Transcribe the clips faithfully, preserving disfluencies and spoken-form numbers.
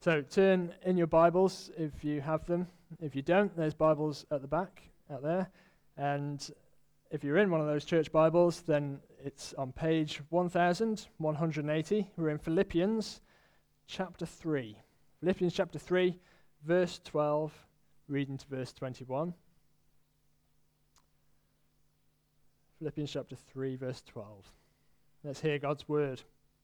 So turn in your Bibles if you have them. If you don't, there's Bibles at the back, out there. And if you're in one of those church Bibles, then it's on page one thousand one hundred eighty. We're in Philippians chapter three. Philippians chapter three, verse twelve, reading to verse twenty-one. Philippians chapter three, verse twelve. Let's hear God's word.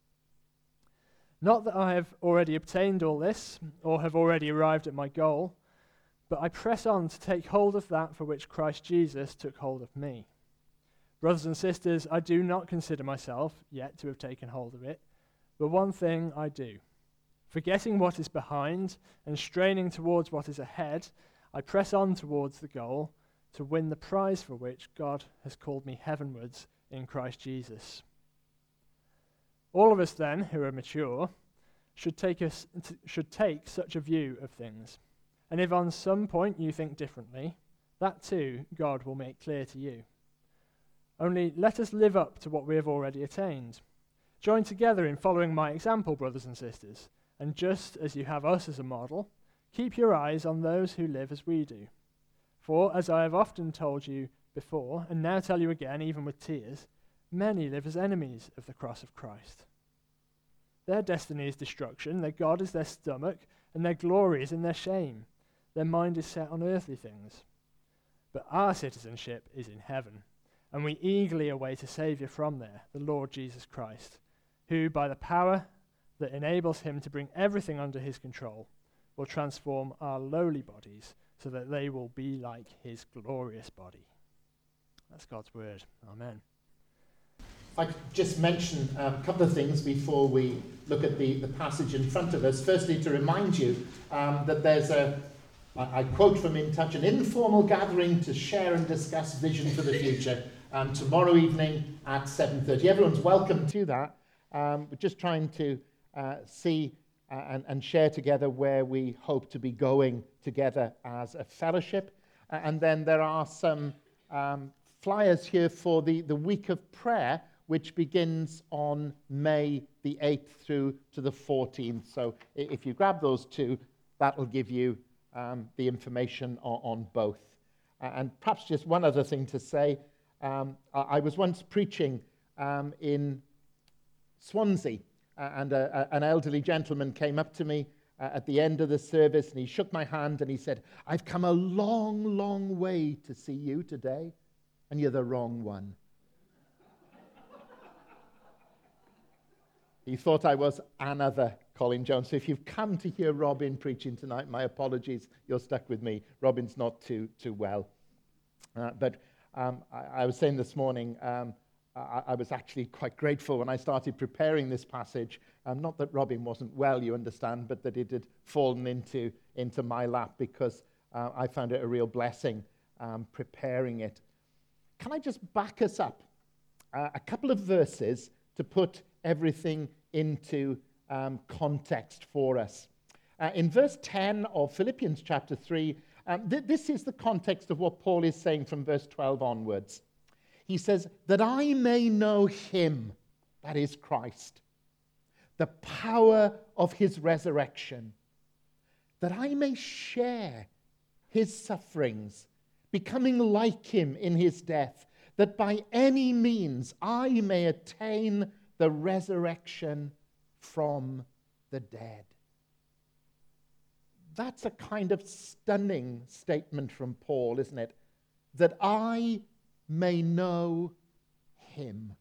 Not that I have already obtained all this, or have already arrived at my goal, but I press on to take hold of that for which Christ Jesus took hold of me. Brothers and sisters, I do not consider myself yet to have taken hold of it, but one thing I do. Forgetting what is behind and straining towards what is ahead, I press on towards the goal to win the prize for which God has called me heavenwards in Christ Jesus. All of us then, who are mature, should take us t- should take such a view of things. And if on some point you think differently, that too God will make clear to you. Only let us live up to what we have already attained. Join together in following my example, brothers and sisters, and just as you have us as a model, keep your eyes on those who live as we do. For, as I have often told you before, and now tell you again, even with tears, many live as enemies of the cross of Christ. Their destiny is destruction, their God is their stomach, and their glory is in their shame. Their mind is set on earthly things. But our citizenship is in heaven, and we eagerly await a Saviour from there, the Lord Jesus Christ, who, by the power that enables him to bring everything under his control, will transform our lowly bodies so that they will be like his glorious body. That's God's word. Amen. If I could just mention a couple of things before we look at the, the passage in front of us. Firstly, to remind you um, that there's a, I, I quote from In Touch, an informal gathering to share and discuss vision for the future um, tomorrow evening at seven thirty. Everyone's welcome to that. Um, we're just trying to uh, see uh, and, and share together where we hope to be going together as a fellowship. Uh, and then there are some um, flyers here for the, the week of prayer, which begins on May the eighth through to the fourteenth. So if you grab those two, that'll give you um, the information on, on both. Uh, and perhaps just one other thing to say. Um, I, I was once preaching um, in Swansea, uh, and a, a, an elderly gentleman came up to me uh, at the end of the service, and he shook my hand and he said, "I've come a long, long way to see you today, and you're the wrong one." He thought I was another Colin Jones. So if you've come to hear Robin preaching tonight, my apologies, you're stuck with me. Robin's not too too well. Uh, but um, I, I was saying this morning, um, I, I was actually quite grateful when I started preparing this passage. Um, not that Robin wasn't well, you understand, but that it had fallen into, into my lap, because uh, I found it a real blessing um, preparing it. Can I just back us up uh, a couple of verses to put everything into um, context for us? Uh, in verse ten of Philippians chapter three, um, th- this is the context of what Paul is saying from verse twelve onwards. He says, "That I may know him," that is Christ, "the power of his resurrection, that I may share his sufferings, becoming like him in his death, that by any means I may attain the resurrection from the dead." That's a kind of stunning statement from Paul, isn't it? That I may know him.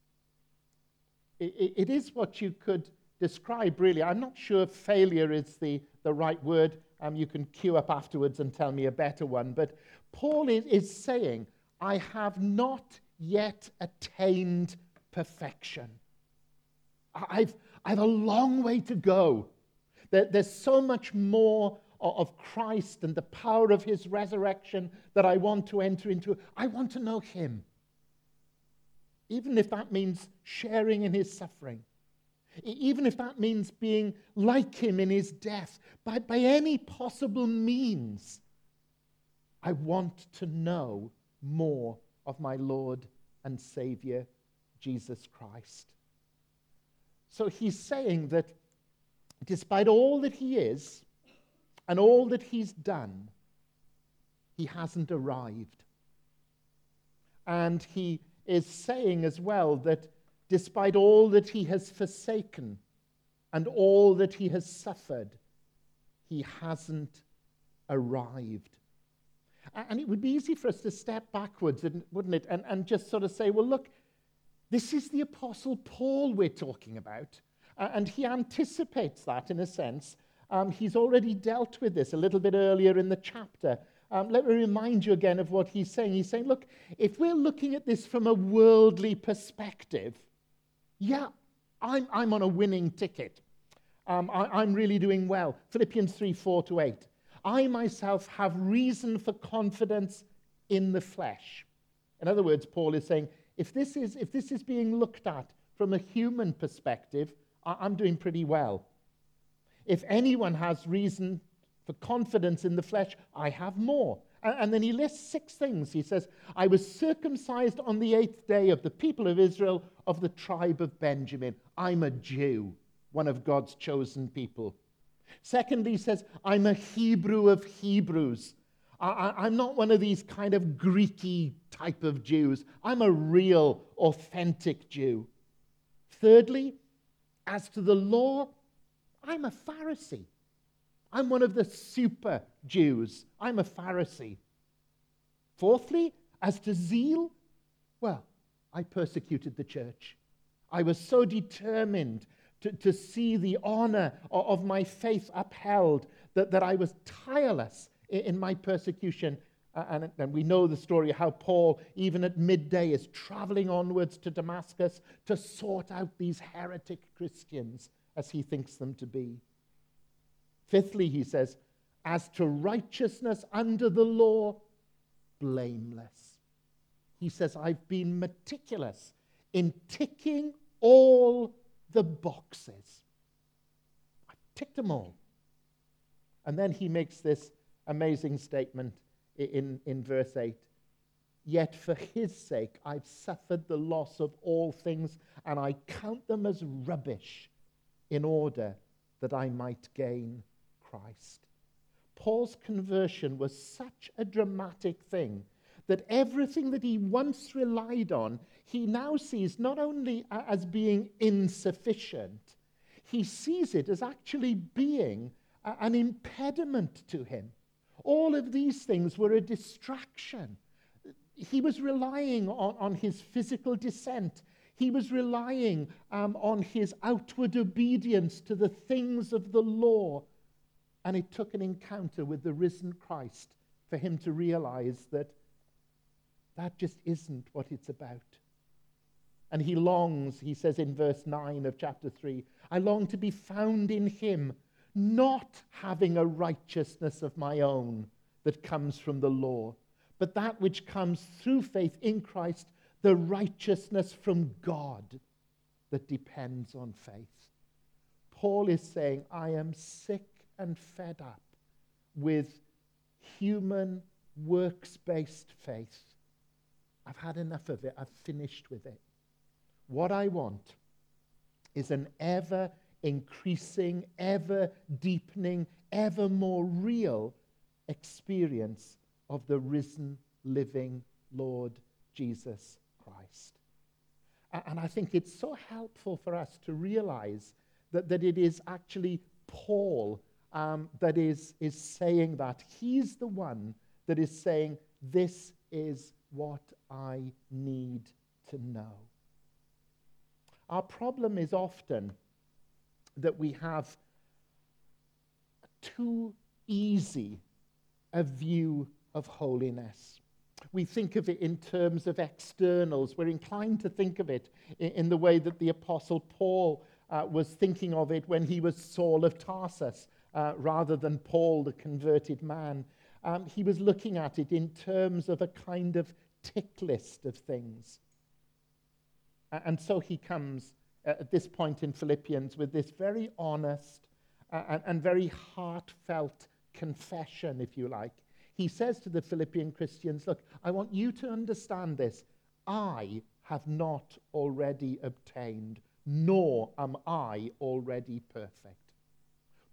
It, it is what you could describe, really. I'm not sure failure is the, the right word. Um, you can queue up afterwards and tell me a better one. But Paul is, is saying, I have not yet attained perfection. I've, I've a long way to go. There, there's so much more of Christ and the power of his resurrection that I want to enter into. I want to know him, even if that means sharing in his suffering, even if that means being like him in his death. By, by any possible means, I want to know more of my Lord and Savior, Jesus Christ. So he's saying that despite all that he is and all that he's done, he hasn't arrived. And he is saying as well that despite all that he has forsaken and all that he has suffered, he hasn't arrived. And it would be easy for us to step backwards, wouldn't it, and, and just sort of say, well, look, this is the Apostle Paul we're talking about. And he anticipates that in a sense. Um, he's already dealt with this a little bit earlier in the chapter. Um, let me remind you again of what he's saying. He's saying, look, if we're looking at this from a worldly perspective, yeah, I'm, I'm on a winning ticket. Um, I, I'm really doing well. Philippians three, four to eight. I myself have reason for confidence in the flesh. In other words, Paul is saying, if this is, if this is being looked at from a human perspective, I, I'm doing pretty well. If anyone has reason for confidence in the flesh, I have more. And, and then he lists six things. He says, I was circumcised on the eighth day of the people of Israel of the tribe of Benjamin. I'm a Jew, one of God's chosen people. Secondly, he says, I'm a Hebrew of Hebrews. I, I, I'm not one of these kind of Greeky type of Jews. I'm a real, authentic Jew. Thirdly, as to the law, I'm a Pharisee. I'm one of the super Jews. I'm a Pharisee. Fourthly, as to zeal, well, I persecuted the church. I was so determined to, to see the honor of, of my faith upheld that, that I was tireless in, in my persecution. Uh, and, and we know the story how Paul, even at midday, is traveling onwards to Damascus to sort out these heretic Christians as he thinks them to be. Fifthly, he says, as to righteousness under the law, blameless. He says, I've been meticulous in ticking all the boxes. I've ticked them all. And then he makes this amazing statement in, in verse eight. Yet for his sake I've suffered the loss of all things, and I count them as rubbish in order that I might gain Christ. Paul's conversion was such a dramatic thing that everything that he once relied on, he now sees not only as being insufficient, he sees it as actually being an impediment to him. All of these things were a distraction. He was relying on, on his physical descent. He was relying um, on his outward obedience to the things of the law. And it took an encounter with the risen Christ for him to realize that that just isn't what it's about. And he longs, he says in verse nine of chapter three, I long to be found in him, not having a righteousness of my own that comes from the law, but that which comes through faith in Christ, the righteousness from God that depends on faith. Paul is saying, I am sick and fed up with human works-based faith. I've had enough of it. I've finished with it. What I want is an ever-increasing, ever-deepening, ever more real experience of the risen, living Lord Jesus Christ. And I think it's so helpful for us to realize that, that it is actually Paul um, that is, is saying that. He's the one that is saying, this is what I need to know. Our problem is often that we have too easy a view of holiness. We think of it in terms of externals. We're inclined to think of it in, in the way that the Apostle Paul uh, was thinking of it when he was Saul of Tarsus, uh, rather than Paul, the converted man. Um, he was looking at it in terms of a kind of tick list of things. Uh, and so he comes uh, at this point in Philippians with this very honest uh, and, and very heartfelt confession, if you like. He says to the Philippian Christians, look, I want you to understand this. I have not already obtained, nor am I already perfect.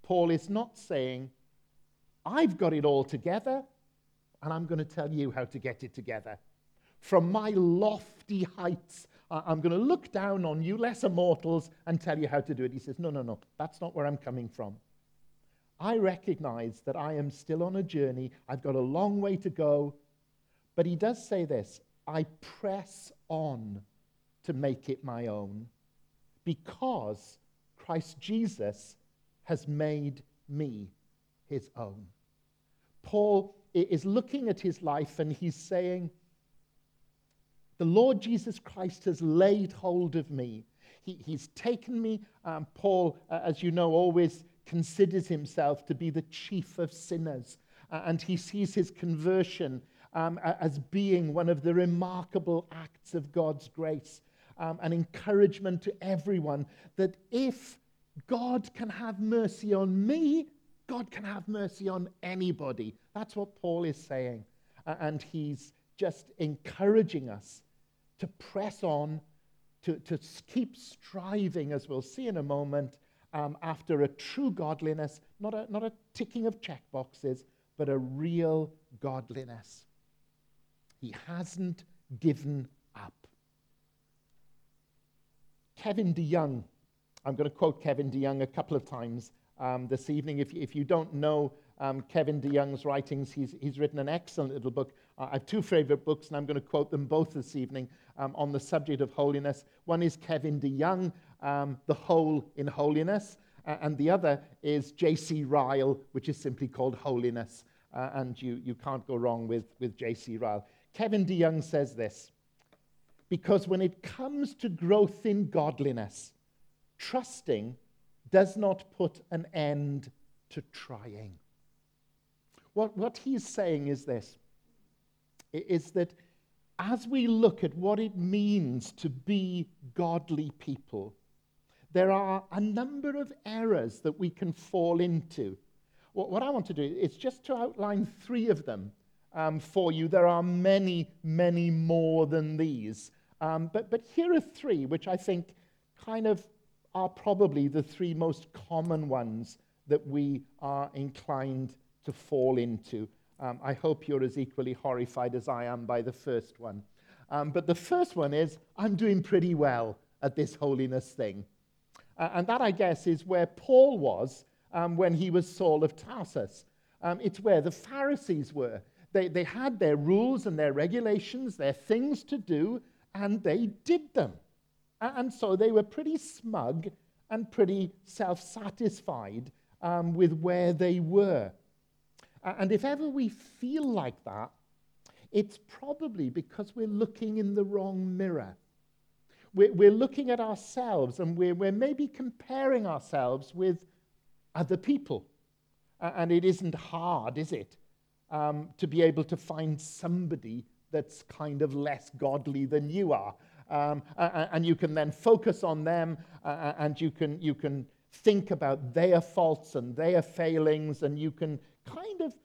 Paul is not saying, I've got it all together, and I'm going to tell you how to get it together. From my lofty heights, I'm going to look down on you lesser mortals and tell you how to do it. He says, no, no, no, that's not where I'm coming from. I recognize that I am still on a journey. I've got a long way to go. But he does say this, I press on to make it my own because Christ Jesus has made me his own. Paul is looking at his life and he's saying, the Lord Jesus Christ has laid hold of me. He, he's taken me. Um, Paul, uh, as you know, always considers himself to be the chief of sinners. Uh, and he sees his conversion um, as being one of the remarkable acts of God's grace. Um, an encouragement to everyone that if God can have mercy on me, God can have mercy on anybody. That's what Paul is saying. Uh, and he's just encouraging us to press on, to, to keep striving, as we'll see in a moment, um, after a true godliness, not a, not a ticking of check boxes, but a real godliness. He hasn't given up. Kevin DeYoung, I'm going to quote Kevin DeYoung a couple of times um, this evening. If, if you don't know um, Kevin DeYoung's writings, he's, he's written an excellent little book. Uh, I have two favorite books, and I'm going to quote them both this evening um, on the subject of holiness. One is Kevin DeYoung, um, The Hole in Holiness, uh, and the other is J C Ryle, which is simply called Holiness, uh, and you, you can't go wrong with, with J C Ryle. Kevin DeYoung says this, because when it comes to growth in godliness, trusting does not put an end to trying. What, what he's saying is this, is that as we look at what it means to be godly people, there are a number of errors that we can fall into. What, what I want to do is just to outline three of them um, for you. There are many, many more than these. Um, but, but here are three, which I think kind of are probably the three most common ones that we are inclined to fall into. Um, I hope you're as equally horrified as I am by the first one. Um, but the first one is, I'm doing pretty well at this holiness thing. Uh, and that, I guess, is where Paul was um, when he was Saul of Tarsus. Um, it's where the Pharisees were. They, they had their rules and their regulations, their things to do, and they did them. And so they were pretty smug and pretty self-satisfied um, with where they were. And if ever we feel like that, it's probably because we're looking in the wrong mirror. We're, we're looking at ourselves, and we're, we're maybe comparing ourselves with other people. And it isn't hard, is it, um, to be able to find somebody that's kind of less godly than you are. Um, and you can then focus on them, uh, and you can you can think about their faults and their failings, and you can kind of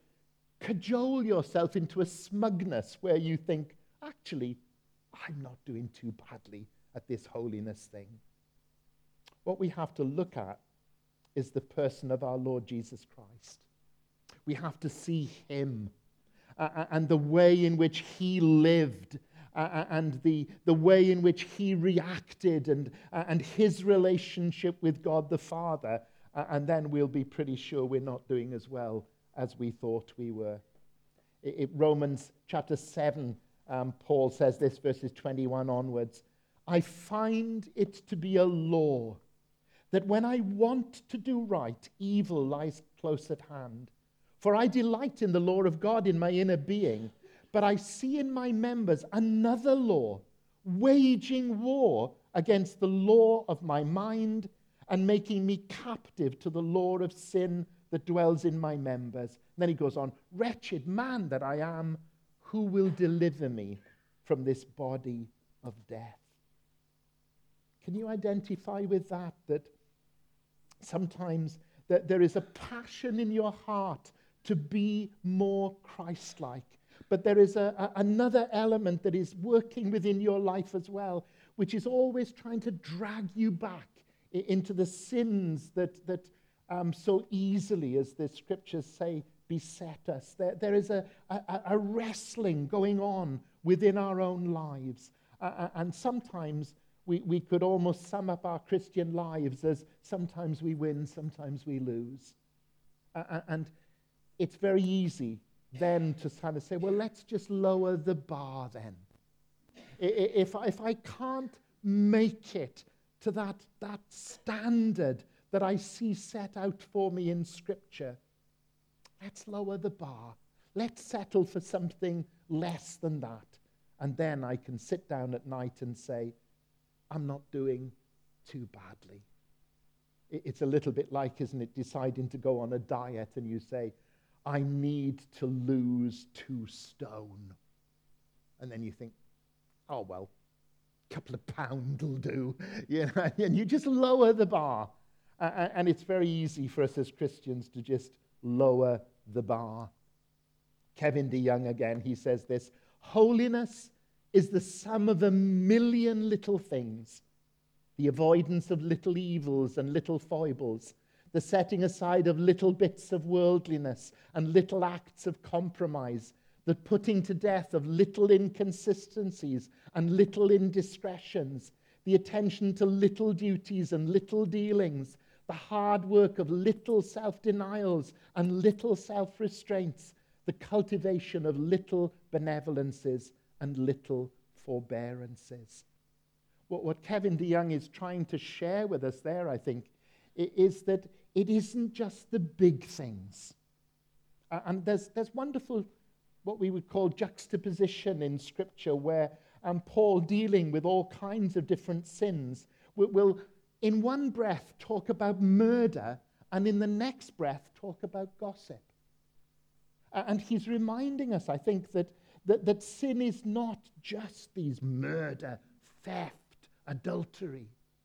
cajole yourself into a smugness where you think, actually, I'm not doing too badly at this holiness thing. What we have to look at is the person of our Lord Jesus Christ. We have to see him uh, and the way in which he lived, Uh, and the, the way in which he reacted, and, uh, and his relationship with God the Father, uh, and then we'll be pretty sure we're not doing as well as we thought we were. It, it, Romans chapter seven, um, Paul says this, verses twenty-one onwards, I find it to be a law that when I want to do right, evil lies close at hand. For I delight in the law of God in my inner being, but I see in my members another law, waging war against the law of my mind and making me captive to the law of sin that dwells in my members. And then he goes on, wretched man that I am, who will deliver me from this body of death? Can you identify with that, that sometimes that there is a passion in your heart to be more Christ-like? But there is a, a, another element that is working within your life as well, which is always trying to drag you back into the sins that, that um, so easily, as the scriptures say, beset us. There, there is a, a, a wrestling going on within our own lives. Uh, and sometimes we, we could almost sum up our Christian lives as sometimes we win, sometimes we lose. Uh, and it's very easy then to kind of say, well, let's just lower the bar then. If, if I can't make it to that, that standard that I see set out for me in Scripture, let's lower the bar. Let's settle for something less than that. And then I can sit down at night and say, I'm not doing too badly. It's a little bit like, isn't it, deciding to go on a diet and you say, I need to lose two stone. And then you think, oh, well, a couple of pounds will do. You know, and you just lower the bar. Uh, and it's very easy for us as Christians to just lower the bar. Kevin DeYoung again, he says this, holiness is the sum of a million little things, the avoidance of little evils and little foibles, the setting aside of little bits of worldliness and little acts of compromise, the putting to death of little inconsistencies and little indiscretions, the attention to little duties and little dealings, the hard work of little self-denials and little self-restraints, the cultivation of little benevolences and little forbearances. What, what Kevin DeYoung is trying to share with us there, I think, is that it isn't just the big things. Uh, and there's, there's wonderful, what we would call juxtaposition in Scripture, where um, Paul, dealing with all kinds of different sins, will, will in one breath talk about murder, and in the next breath talk about gossip. Uh, and he's reminding us, I think, that, that, that sin is not just these murder, theft, adultery.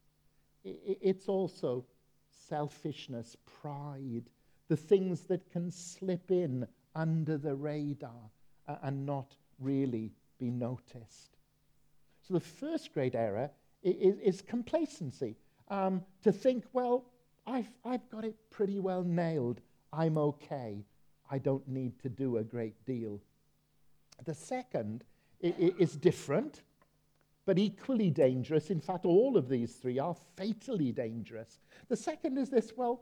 I, it's also selfishness, pride, the things that can slip in under the radar uh, and not really be noticed. So the first great error is, is complacency. Um, to think, well, I've, I've got it pretty well nailed. I'm okay. I don't need to do a great deal. The second is different, but equally dangerous. In fact, all of these three are fatally dangerous. The second is this, well,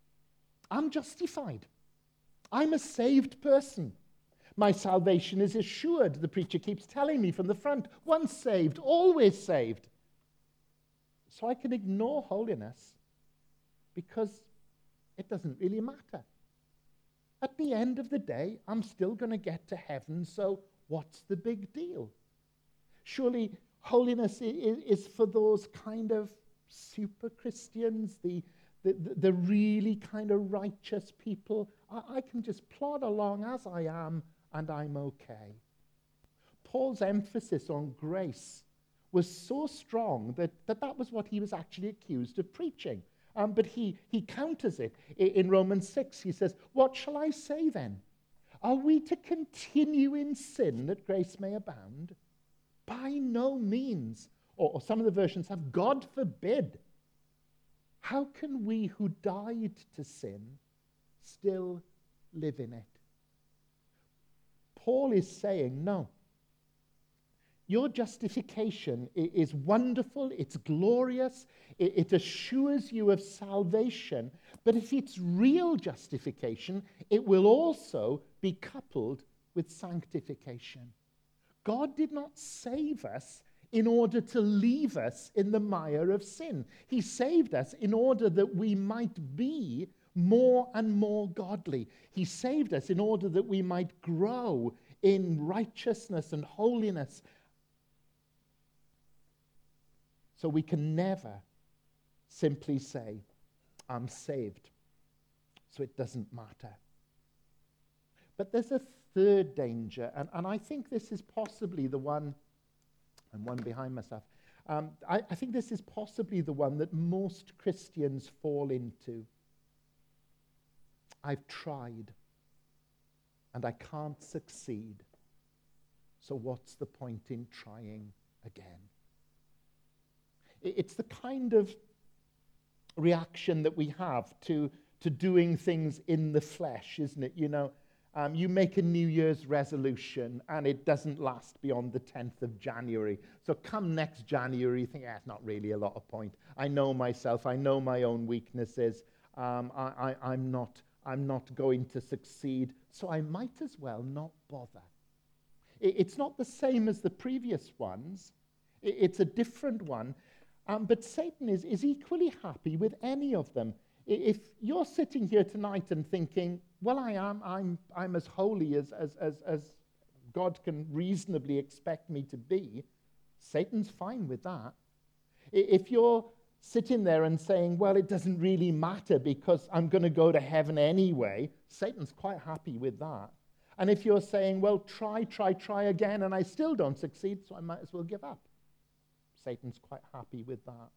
I'm justified. I'm a saved person. My salvation is assured, the preacher keeps telling me from the front. Once saved, always saved. So I can ignore holiness because it doesn't really matter. At the end of the day, I'm still going to get to heaven, so what's the big deal? Surely holiness is, is for those kind of super Christians, the, the, the really kind of righteous people. I, I can just plod along as I am, and I'm okay. Paul's emphasis on grace was so strong that that, that was what he was actually accused of preaching. Um, but he, he counters it. I, in Romans six, he says, what shall I say then? Are we to continue in sin that grace may abound? By no means. Or, or some of the versions have, God forbid. How can we who died to sin still live in it? Paul is saying, no. Your justification is wonderful, it's glorious, it assures you of salvation, but if it's real justification, it will also be coupled with sanctification. God did not save us in order to leave us in the mire of sin. He saved us in order that we might be more and more godly. He saved us in order that we might grow in righteousness and holiness. So we can never simply say, I'm saved, so it doesn't matter. But there's a third danger, and, and I think this is possibly the one, and one behind myself, um, I, I think this is possibly the one that most Christians fall into. I've tried, and I can't succeed, so what's the point in trying again? It's the kind of reaction that we have to, to doing things in the flesh, isn't it? You know, um, you make a New Year's resolution and it doesn't last beyond the tenth of January. So come next January, you think, ah, it's not really a lot of point. I know myself. I know my own weaknesses. Um, I, I, I'm not, I'm not going to succeed. So I might as well not bother. It, it's not the same as the previous ones. It, it's a different one. Um, but Satan is, is equally happy with any of them. If you're sitting here tonight and thinking, well, I am, I'm, I'm as holy as, as, as, as God can reasonably expect me to be, Satan's fine with that. If you're sitting there and saying, well, it doesn't really matter because I'm going to go to heaven anyway, Satan's quite happy with that. And if you're saying, well, try, try, try again, and I still don't succeed, so I might as well give up, Satan's quite happy with that.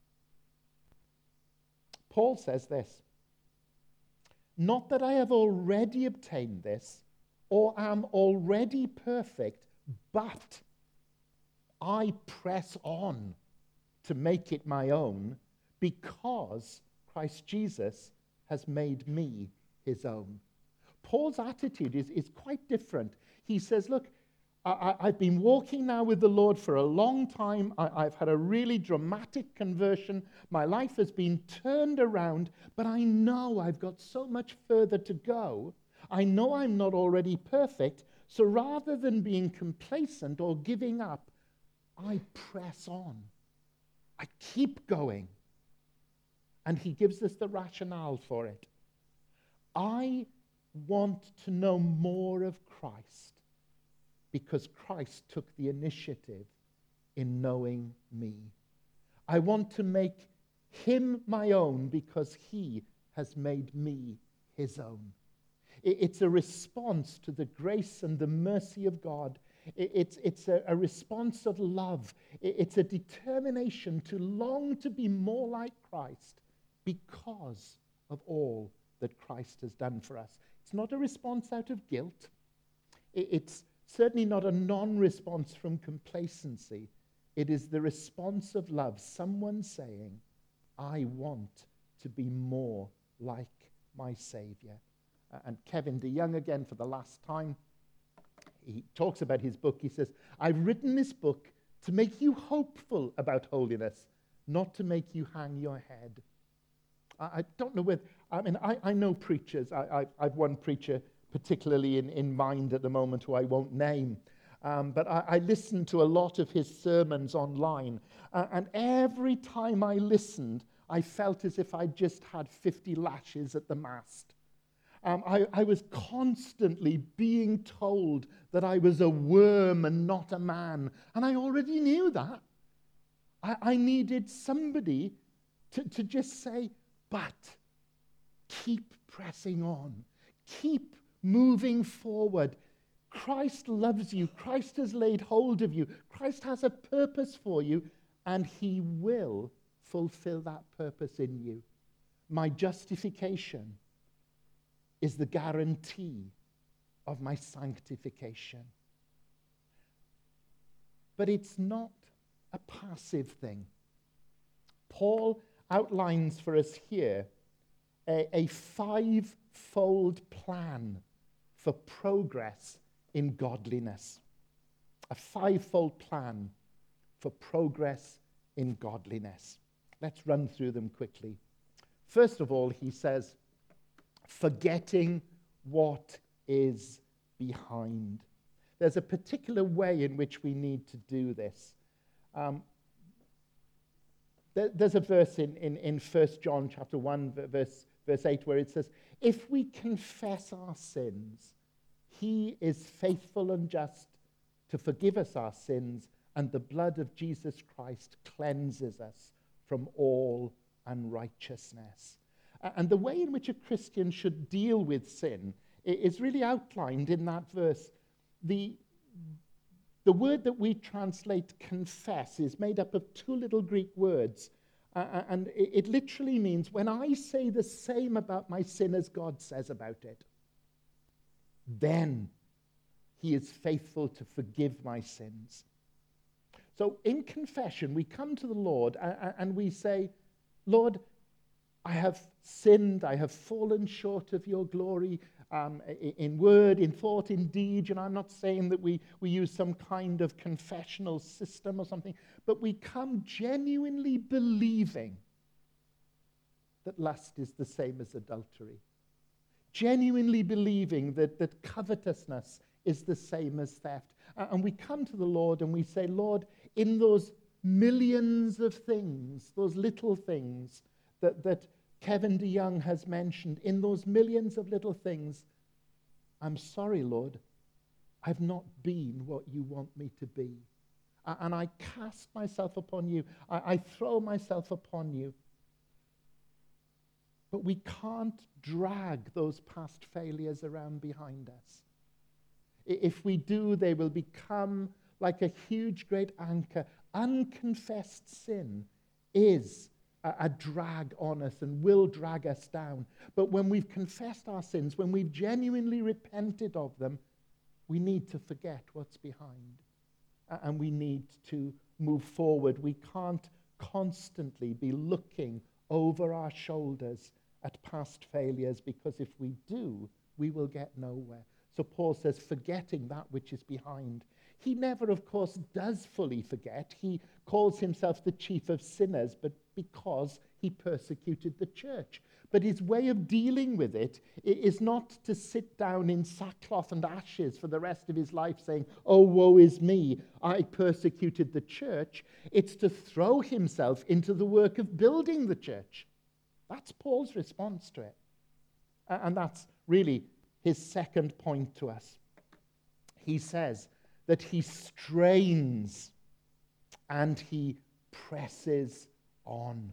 Paul says this, not that I have already obtained this or am already perfect, but I press on to make it my own because Christ Jesus has made me his own. Paul's attitude is, is quite different. He says, look, I, I've been walking now with the Lord for a long time. I, I've had a really dramatic conversion. My life has been turned around, but I know I've got so much further to go. I know I'm not already perfect, so rather than being complacent or giving up, I press on. I keep going. And he gives us the rationale for it. I want to know more of Christ, because Christ took the initiative in knowing me. I want to make him my own because he has made me his own. It's a response to the grace and the mercy of God. It's, it's a, a response of love. It's a determination to long to be more like Christ because of all that Christ has done for us. It's not a response out of guilt. It's certainly not a non-response from complacency. It is the response of love. Someone saying, I want to be more like my Savior. Uh, and Kevin DeYoung, again, for the last time, he talks about his book. He says, I've written this book to make you hopeful about holiness, not to make you hang your head. I, I don't know whether, I mean, I, I know preachers. I, I, I've one preacher particularly in, in mind at the moment who I won't name. Um, but I, I listened to a lot of his sermons online. Uh, and every time I listened, I felt as if I'd just had fifty lashes at the mast. Um, I, I was constantly being told that I was a worm and not a man. And I already knew that. I, I needed somebody to, to just say, but keep pressing on. Keep moving forward. Christ loves you. Christ has laid hold of you. Christ has a purpose for you, and he will fulfill that purpose in you. My justification is the guarantee of my sanctification. But it's not a passive thing. Paul outlines for us here a, a five-fold plan for progress in godliness. A five-fold plan for progress in godliness. Let's run through them quickly. First of all, he says, forgetting what is behind. There's a particular way in which we need to do this. Um, there, there's a verse in, in, in First John chapter one, verse, verse eight, where it says, if we confess our sins, he is faithful and just to forgive us our sins, and the blood of Jesus Christ cleanses us from all unrighteousness. And the way in which a Christian should deal with sin is really outlined in that verse. The, the word that we translate confess is made up of two little Greek words. Uh, and it, it literally means when I say the same about my sin as God says about it, then he is faithful to forgive my sins. So in confession, we come to the Lord and, and we say, Lord, I have sinned, I have fallen short of your glory um, in word, in thought, in deed. And I'm not saying that we, we use some kind of confessional system or something, but we come genuinely believing that lust is the same as adultery. Genuinely believing that, that covetousness is the same as theft. And we come to the Lord and we say, Lord, in those millions of things, those little things that, that Kevin DeYoung has mentioned, in those millions of little things, I'm sorry, Lord, I've not been what you want me to be. And I cast myself upon you. I, I throw myself upon you. But we can't drag those past failures around behind us. If we do, they will become like a huge, great anchor. Unconfessed sin is a, a drag on us and will drag us down. But when we've confessed our sins, when we've genuinely repented of them, we need to forget what's behind. And we need to move forward. We can't constantly be looking over our shoulders at past failures, because if we do, we will get nowhere. So Paul says, forgetting that which is behind. He never, of course, does fully forget. He calls himself the chief of sinners, but because he persecuted the church. But his way of dealing with it is not to sit down in sackcloth and ashes for the rest of his life saying, oh, woe is me, I persecuted the church. It's to throw himself into the work of building the church. That's Paul's response to it. And that's really his second point to us. He says that he strains and he presses on.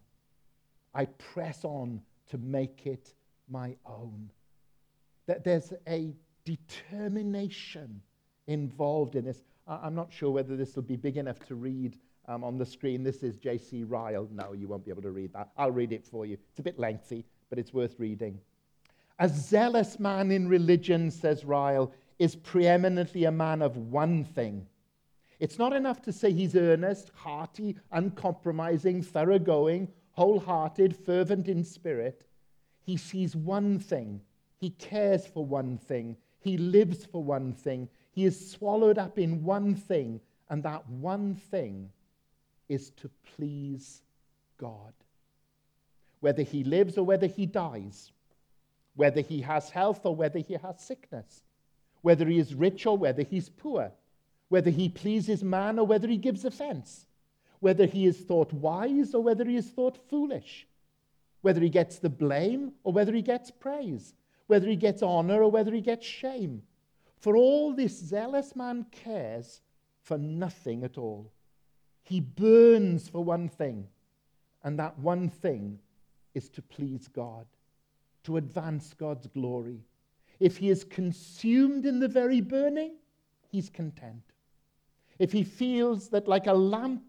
I press on to make it my own. That there's a determination involved in this. I'm not sure whether this will be big enough to read um, on the screen. This is J C Ryle. No, you won't be able to read that. I'll read it for you. It's a bit lengthy, but it's worth reading. A zealous man in religion, says Ryle, is preeminently a man of one thing. It's not enough to say he's earnest, hearty, uncompromising, thoroughgoing, wholehearted, fervent in spirit. He sees one thing. He cares for one thing. He lives for one thing. He is swallowed up in one thing, and that one thing is to please God. Whether he lives or whether he dies, whether he has health or whether he has sickness, whether he is rich or whether he's poor, whether he pleases man or whether he gives offense, whether he is thought wise or whether he is thought foolish, whether he gets the blame or whether he gets praise, whether he gets honor or whether he gets shame. For all this zealous man cares for nothing at all. He burns for one thing, and that one thing is to please God, to advance God's glory. If he is consumed in the very burning, he's content. If he feels that like a lamp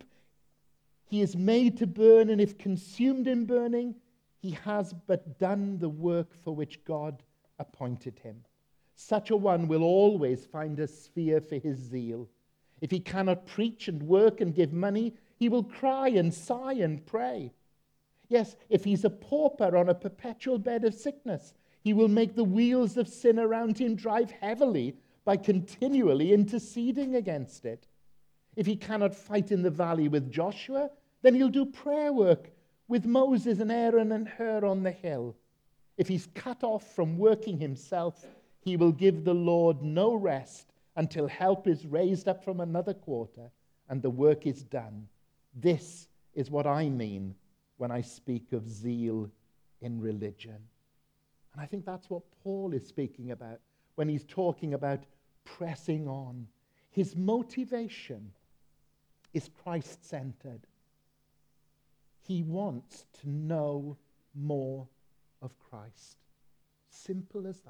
he is made to burn, and if consumed in burning, he has but done the work for which God appointed him. Such a one will always find a sphere for his zeal. If he cannot preach and work and give money, he will cry and sigh and pray. Yes, if he's a pauper on a perpetual bed of sickness, he will make the wheels of sin around him drive heavily by continually interceding against it. If he cannot fight in the valley with Joshua, then he'll do prayer work with Moses and Aaron and Hur on the hill. If he's cut off from working himself, he will give the Lord no rest until help is raised up from another quarter and the work is done. This is what I mean when I speak of zeal in religion. And I think that's what Paul is speaking about when he's talking about pressing on. His motivation is Christ-centered. He wants to know more of Christ. Simple as that.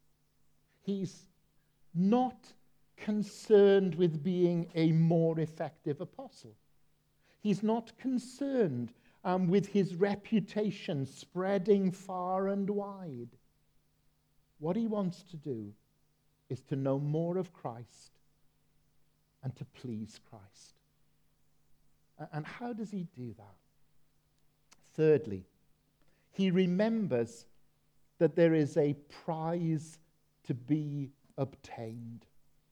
He's not concerned with being a more effective apostle. He's not concerned um, with his reputation spreading far and wide. What he wants to do is to know more of Christ and to please Christ. And how does he do that? Thirdly, he remembers that there is a prize to be obtained.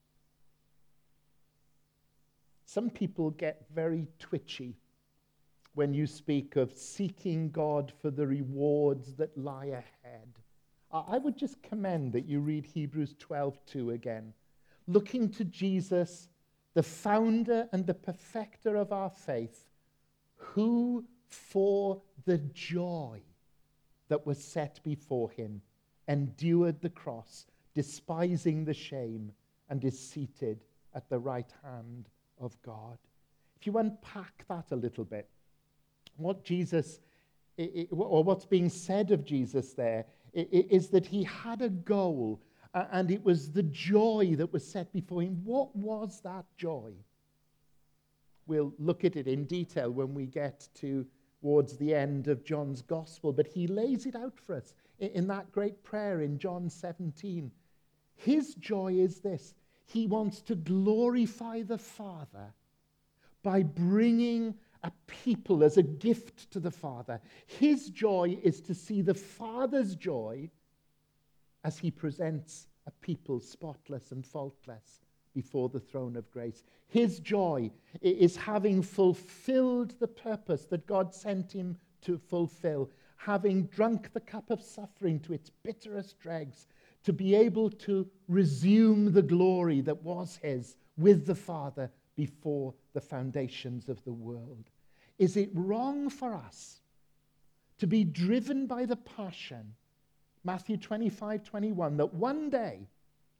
Some people get very twitchy when you speak of seeking God for the rewards that lie ahead. I would just commend that you read Hebrews twelve two again. Looking to Jesus, the founder and the perfecter of our faith, who for the joy that was set before him endured the cross, despising the shame, and is seated at the right hand of God. If you unpack that a little bit, what Jesus, or what's being said of Jesus there, is that he had a goal, and it was the joy that was set before him. What was that joy? We'll look at it in detail when we get to towards the end of John's Gospel, but he lays it out for us in that great prayer in John seventeen. His joy is this: he wants to glorify the Father by bringing a people as a gift to the Father. His joy is to see the Father's joy as he presents a people spotless and faultless before the throne of grace. His joy is having fulfilled the purpose that God sent him to fulfill, having drunk the cup of suffering to its bitterest dregs, to be able to resume the glory that was his with the Father before the foundations of the world. Is it wrong for us to be driven by the passion, Matthew twenty-five twenty-one, that one day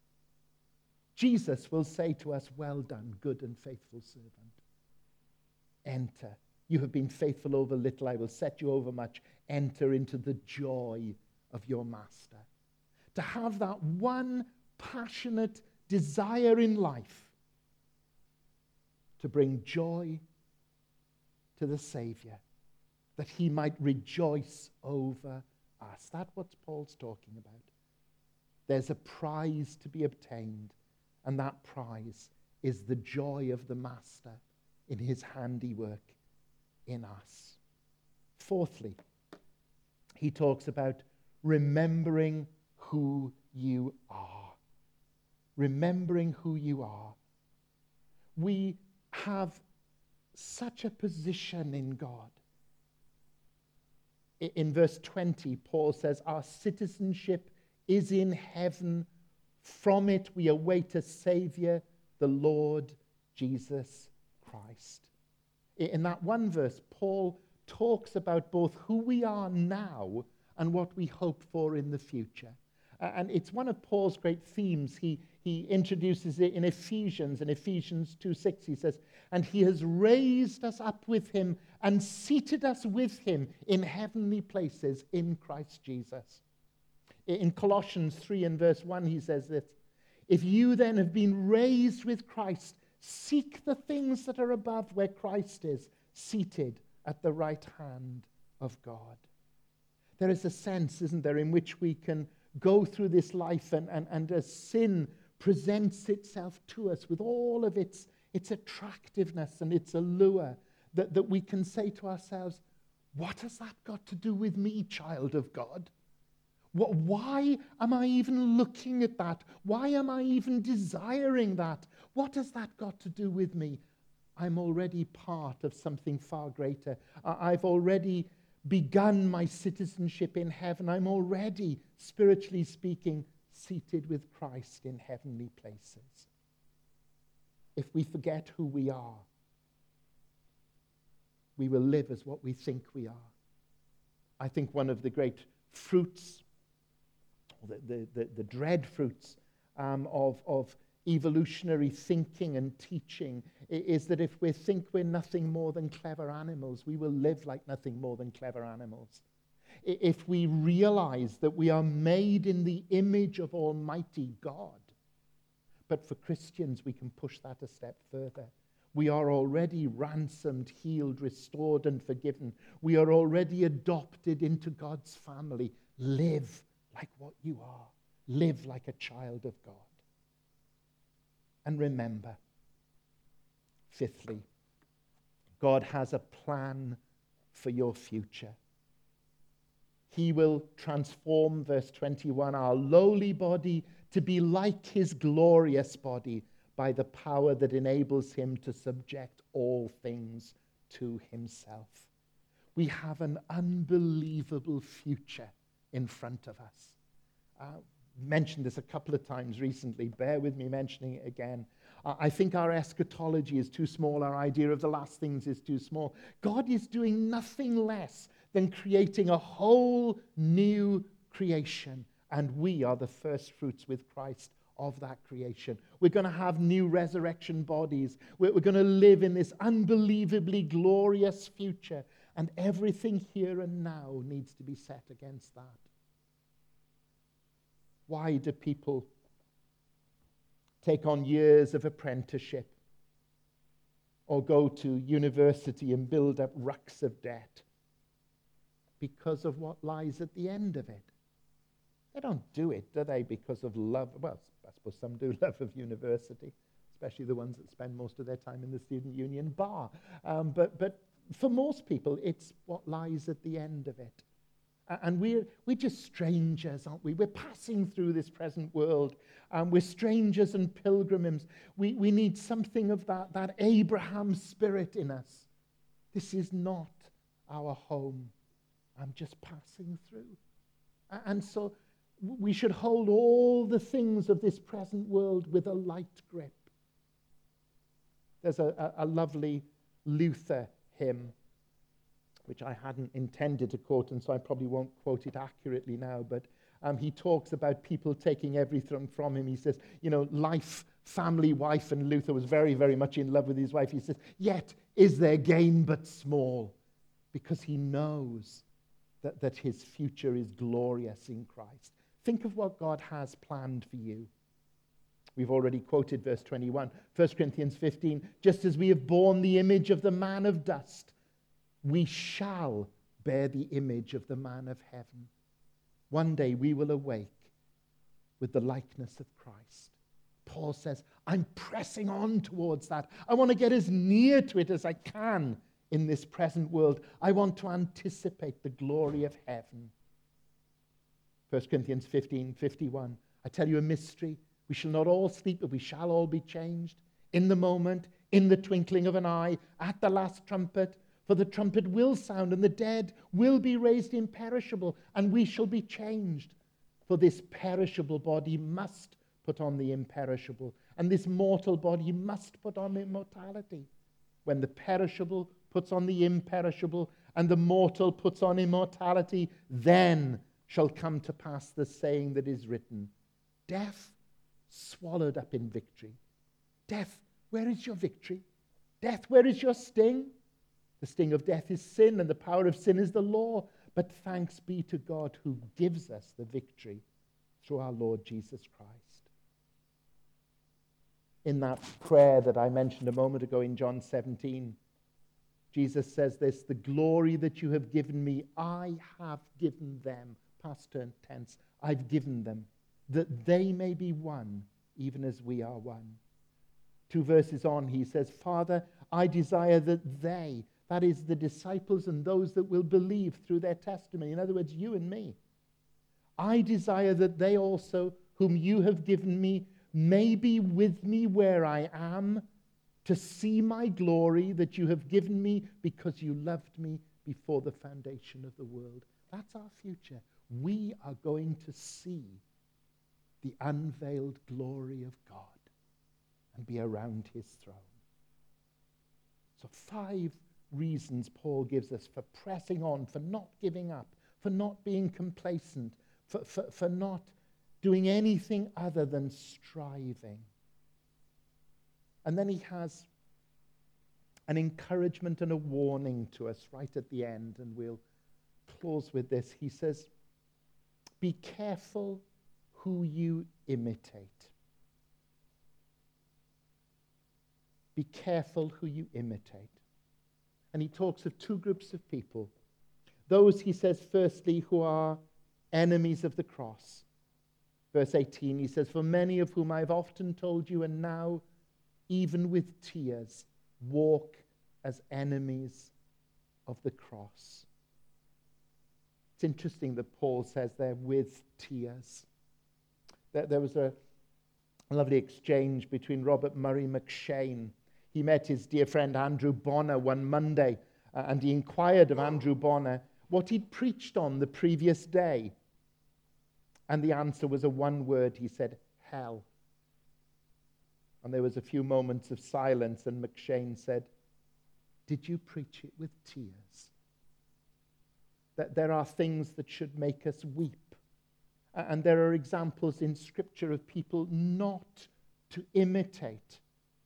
Jesus will say to us, "Well done, good and faithful servant. Enter. You have been faithful over little, I will set you over much. Enter into the joy of your master." To have that one passionate desire in life to bring joy to the Savior, that he might rejoice over us. That's what Paul's talking about. There's a prize to be obtained, and that prize is the joy of the Master in his handiwork in us. Fourthly, he talks about remembering who you are. Remembering who you are. We have such a position in God. In verse twenty, Paul says, our citizenship is in heaven. From it we await a Savior, the Lord Jesus Christ. In that one verse, Paul talks about both who we are now and what we hope for in the future. And it's one of Paul's great themes. He, he introduces it in Ephesians. In Ephesians two six, he says, and he has raised us up with him and seated us with him in heavenly places in Christ Jesus. In Colossians three and verse one, he says this, if you then have been raised with Christ, seek the things that are above where Christ is, seated at the right hand of God. There is a sense, isn't there, in which we can go through this life and, and, and as sin presents itself to us with all of its, its attractiveness and its allure, that, that we can say to ourselves, what has that got to do with me, child of God? What, why am I even looking at that? Why am I even desiring that? What has that got to do with me? I'm already part of something far greater. I've already begun my citizenship in heaven. I'm already, spiritually speaking, seated with Christ in heavenly places. If we forget who we are, we will live as what we think we are. I think one of the great fruits, the, the, the, the dread fruits um, of, of evolutionary thinking and teaching is that if we think we're nothing more than clever animals, we will live like nothing more than clever animals. If we realize that we are made in the image of Almighty God, but for Christians we can push that a step further. We are already ransomed, healed, restored, and forgiven. We are already adopted into God's family. Live like what you are. Live like a child of God. And remember, fifthly, God has a plan for your future. He will transform, verse twenty-one, our lowly body to be like his glorious body by the power that enables him to subject all things to himself. We have an unbelievable future in front of us. Uh, mentioned this a couple of times recently. Bear with me mentioning it again. Uh, I think our eschatology is too small. Our idea of the last things is too small. God is doing nothing less than creating a whole new creation. And we are the first fruits with Christ of that creation. We're going to have new resurrection bodies. We're, we're going to live in this unbelievably glorious future. And everything here and now needs to be set against that. Why do people take on years of apprenticeship or go to university and build up rucks of debt? Because of what lies at the end of it. They don't do it, do they, because of love? Well, I suppose some do love of university, especially the ones that spend most of their time in the student union bar. Um, but, but for most people, it's what lies at the end of it. And we're, we're just strangers, aren't we? We're passing through this present world. Um, we're strangers and pilgrims. We, we need something of that, that Abraham spirit in us. This is not our home. I'm just passing through. And so we should hold all the things of this present world with a light grip. There's a, a, a lovely Luther hymn, which I hadn't intended to quote, and so I probably won't quote it accurately now, but um, he talks about people taking everything from him. He says, you know, life, family, wife, and Luther was very, very much in love with his wife. He says, yet is their gain but small, because he knows that, that his future is glorious in Christ. Think of what God has planned for you. We've already quoted verse twenty-one. First Corinthians fifteen, just as we have borne the image of the man of dust, we shall bear the image of the man of heaven. One day we will awake with the likeness of Christ. Paul says, I'm pressing on towards that. I want to get as near to it as I can in this present world. I want to anticipate the glory of heaven. First Corinthians fifteen fifty-one. I tell you a mystery. We shall not all sleep, but we shall all be changed. In the moment, in the twinkling of an eye, at the last trumpet. For the trumpet will sound, and the dead will be raised imperishable, and we shall be changed. For this perishable body must put on the imperishable, and this mortal body must put on immortality. When the perishable puts on the imperishable, and the mortal puts on immortality, then shall come to pass the saying that is written, death swallowed up in victory. Death, where is your victory? Death, where is your sting? The sting of death is sin, and the power of sin is the law. But thanks be to God who gives us the victory through our Lord Jesus Christ. In that prayer that I mentioned a moment ago in John seventeen, Jesus says this, the glory that you have given me, I have given them. Past tense, I've given them, that they may be one, even as we are one. Two verses on, he says, Father, I desire that they, that is the disciples and those that will believe through their testimony, in other words, you and me, I desire that they also, whom you have given me, may be with me where I am, to see my glory that you have given me because you loved me before the foundation of the world. That's our future. We are going to see the unveiled glory of God and be around his throne. So five reasons Paul gives us for pressing on, for not giving up, for not being complacent, for, for, for not doing anything other than striving. And then he has an encouragement and a warning to us right at the end, and we'll close with this. He says, be careful who you imitate. Be careful who you imitate. And he talks of two groups of people. Those, he says, firstly, who are enemies of the cross. Verse eighteen, he says, for many of whom I've often told you, and now, even with tears, walk as enemies of the cross. It's interesting that Paul says there, with tears. There, there was a lovely exchange between Robert Murray McShane. He met his dear friend Andrew Bonner one Monday, uh, and he inquired of Andrew Bonner what he'd preached on the previous day. And the answer was a one word. He said, hell. And there was a few moments of silence, and McShane said, did you preach it with tears? That there are things that should make us weep. And there are examples in Scripture of people not to imitate.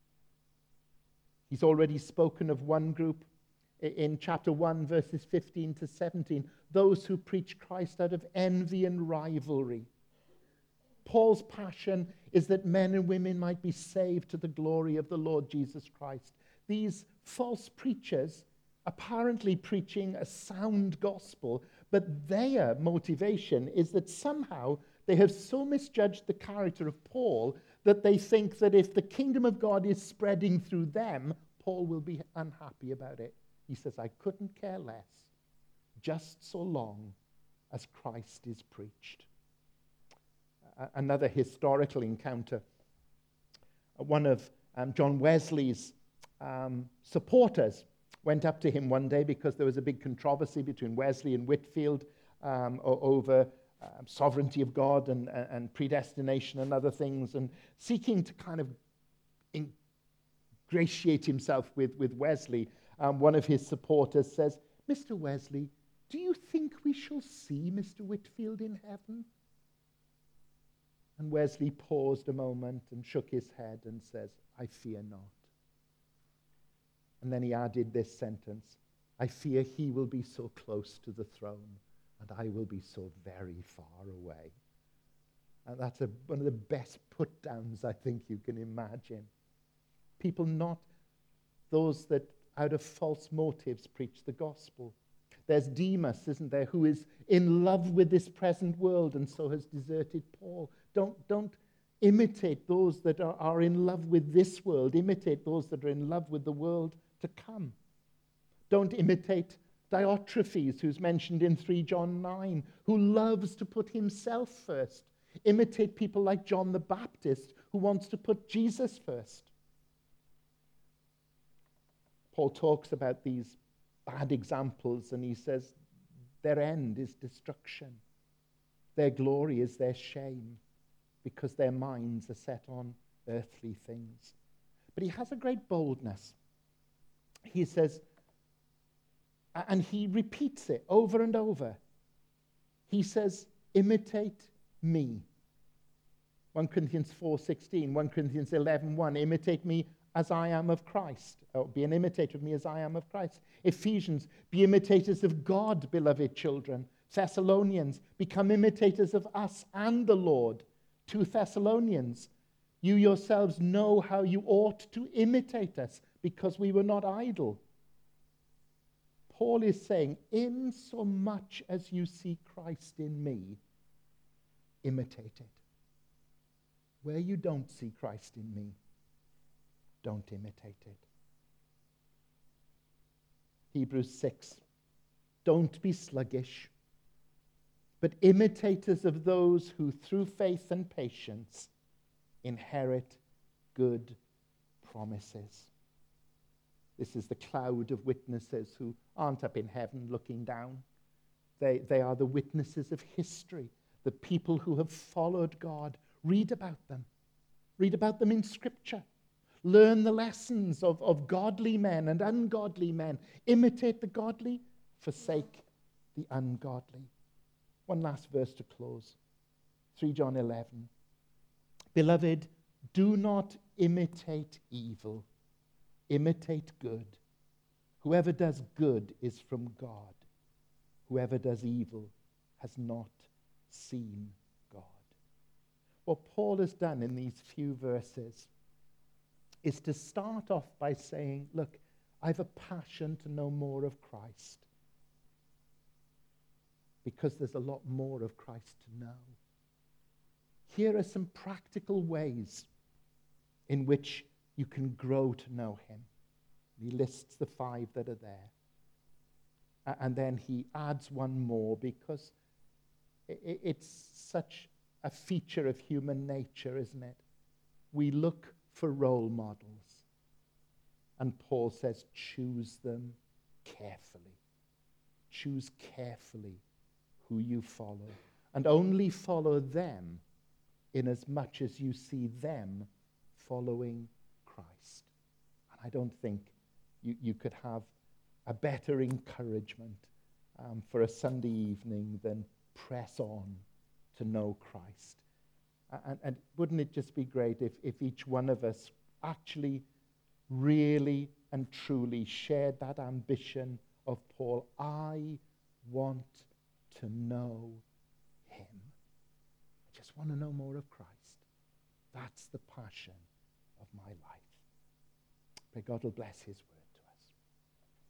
He's already spoken of one group in chapter one, verses fifteen to seventeen, those who preach Christ out of envy and rivalry. Paul's passion is that men and women might be saved to the glory of the Lord Jesus Christ. These false preachers apparently preaching a sound gospel, but their motivation is that somehow they have so misjudged the character of Paul that they think that if the kingdom of God is spreading through them, Paul will be unhappy about it. He says, I couldn't care less, just so long as Christ is preached. Uh, another historical encounter. One of um, John Wesley's um, supporters went up to him one day because there was a big controversy between Wesley and Whitefield um, over uh, sovereignty of God and, and predestination and other things, and seeking to kind of ingratiate himself with, with Wesley. Um, one of his supporters says, Mister Wesley, do you think we shall see Mister Whitefield in heaven? And Wesley paused a moment and shook his head and says, I fear not. And then he added this sentence, I fear he will be so close to the throne and I will be so very far away. And that's a, one of the best put-downs I think you can imagine. People not those that out of false motives preach the gospel. There's Demas, isn't there, who is in love with this present world and so has deserted Paul. Don't, don't imitate those that are, are in love with this world. Imitate those that are in love with the world to come. Don't imitate Diotrephes, who's mentioned in three John nine, who loves to put himself first. Imitate people like John the Baptist, who wants to put Jesus first. Paul talks about these bad examples, and he says their end is destruction. Their glory is their shame, because their minds are set on earthly things. But he has a great boldness. He says, and he repeats it over and over. He says, imitate me. First Corinthians four sixteen, First Corinthians eleven one, imitate me as I am of Christ. Or be an imitator of me as I am of Christ. Ephesians, be imitators of God, beloved children. Thessalonians, become imitators of us and the Lord. Two Thessalonians, you yourselves know how you ought to imitate us, because we were not idle. Paul is saying, in so much as you see Christ in me, imitate it. Where you don't see Christ in me, don't imitate it. Hebrews six, don't be sluggish, but imitators of those who through faith and patience inherit good promises. This is the cloud of witnesses who aren't up in heaven looking down. They, they are the witnesses of history, the people who have followed God. Read about them. Read about them in Scripture. Learn the lessons of, of godly men and ungodly men. Imitate the godly, forsake the ungodly. One last verse to close. three John eleven. Beloved, do not imitate evil. Imitate good. Whoever does good is from God. Whoever does evil has not seen God. What Paul has done in these few verses is to start off by saying, look, I have a passion to know more of Christ, because there's a lot more of Christ to know. Here are some practical ways in which you can grow to know him. He lists the five that are there. A- And then he adds one more because i- i- it's such a feature of human nature, isn't it? We look for role models. And Paul says, choose them carefully. Choose carefully who you follow. And only follow them in as much as you see them following Christ. And I don't think you, you could have a better encouragement um, for a Sunday evening than press on to know Christ. And, and wouldn't it just be great if, if each one of us actually really and truly shared that ambition of Paul? I want to know him. I just want to know more of Christ. That's the passion of my life. Pray God will bless his word.